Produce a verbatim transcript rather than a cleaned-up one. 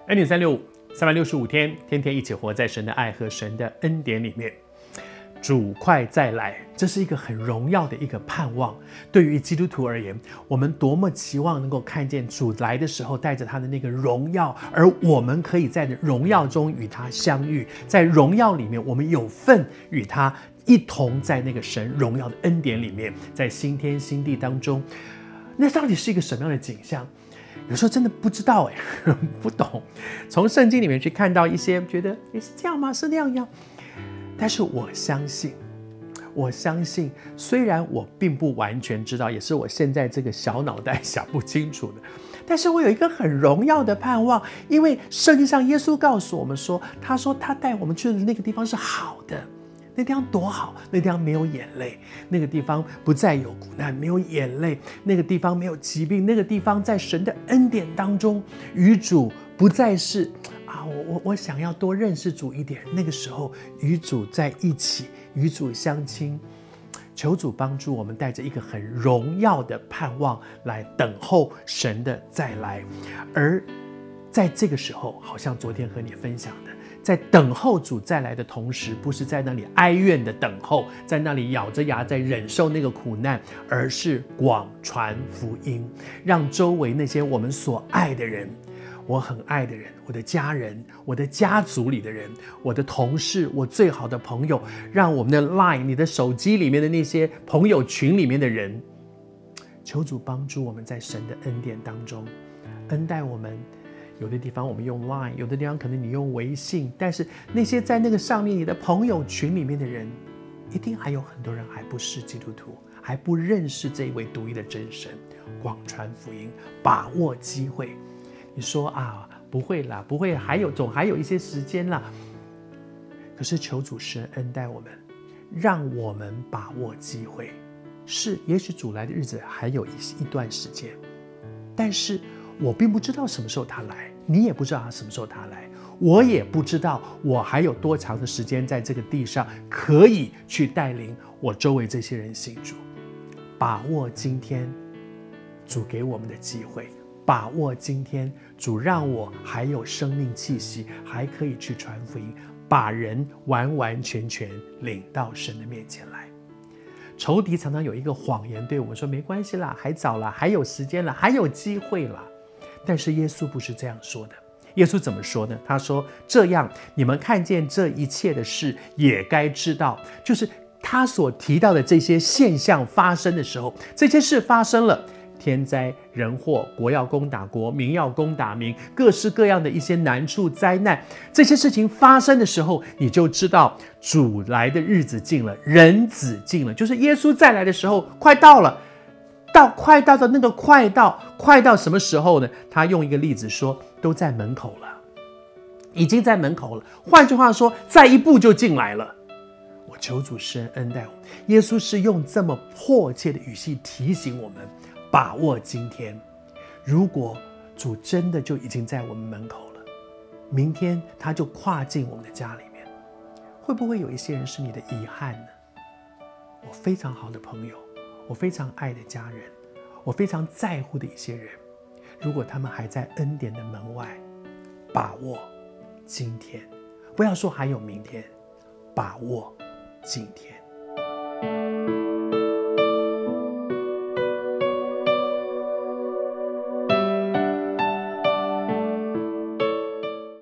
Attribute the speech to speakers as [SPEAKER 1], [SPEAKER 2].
[SPEAKER 1] 恩典三六五，三百六十五天，天天一起活在神的爱和神的恩典里面。主快再来，这是一个很荣耀的一个盼望。对于基督徒而言，我们多么期望能够看见主来的时候带着他的那个荣耀，而我们可以在荣耀中与他相遇，在荣耀里面我们有份与他一同在那个神荣耀的恩典里面，在新天新地当中。那到底是一个什么样的景象？有时候真的不知道哎，不懂。从圣经里面去看到一些，觉得也是这样吗？是那样样。但是我相信，我相信，虽然我并不完全知道，也是我现在这个小脑袋想不清楚的，但是我有一个很荣耀的盼望，因为圣经上耶稣告诉我们说，他说他带我们去的那个地方是好的。那地方多好，那地方没有眼泪，那个地方不再有苦难，没有眼泪，那个地方没有疾病，那个地方在神的恩典当中，与主不再是啊，我我我想要多认识主一点，那个时候与主在一起，与主相亲。求主帮助我们，带着一个很荣耀的盼望来等候神的再来。而在这个时候，好像昨天和你分享的，在等候主再来的同时，不是在那里哀怨的等候，在那里咬着牙在忍受那个苦难，而是广传福音，让周围那些我们所爱的人，我很爱的人，我的家人，我的家族里的人，我的同事，我最好的朋友，让我们的 Line 你的手机里面的那些朋友群里面的人，求主帮助我们在神的恩典当中恩待我们。有的地方我们用 Line， 有的地方可能你用微信，但是那些在那个上面你的朋友群里面的人，一定还有很多人还不是基督徒，还不认识这一位独一的真神。广传福音，把握机会。你说啊，不会啦，不会，还有总还有一些时间啦。可是求主施恩待我们，让我们把握机会。是，也许主来的日子还有 一, 一段时间，但是我并不知道什么时候他来，你也不知道他什么时候他来，我也不知道我还有多长的时间在这个地上可以去带领我周围这些人信主。把握今天主给我们的机会，把握今天主让我还有生命气息，还可以去传福音，把人完完全全领到神的面前来。仇敌常常有一个谎言对我们说，没关系啦，还早啦，还有时间啦，还有机会啦。但是耶稣不是这样说的。耶稣怎么说呢？他说，这样你们看见这一切的事也该知道，就是他所提到的这些现象发生的时候，这些事发生了，天灾人祸，国要攻打国，民要攻打民，各式各样的一些难处灾难，这些事情发生的时候，你就知道主来的日子近了，人子近了，就是耶稣再来的时候快到了。到快到的那个快到快到什么时候呢？他用一个例子说，都在门口了，已经在门口了。换句话说，再一步就进来了。我求主施恩恩待我们。耶稣是用这么迫切的语气提醒我们，把握今天。如果主真的就已经在我们门口了，明天他就跨进我们的家里面，会不会有一些人是你的遗憾呢？我非常好的朋友，我非常爱的家人，我非常在乎的一些人，如果他们还在恩典的门外，把握今天，不要说还有明天，把握今天。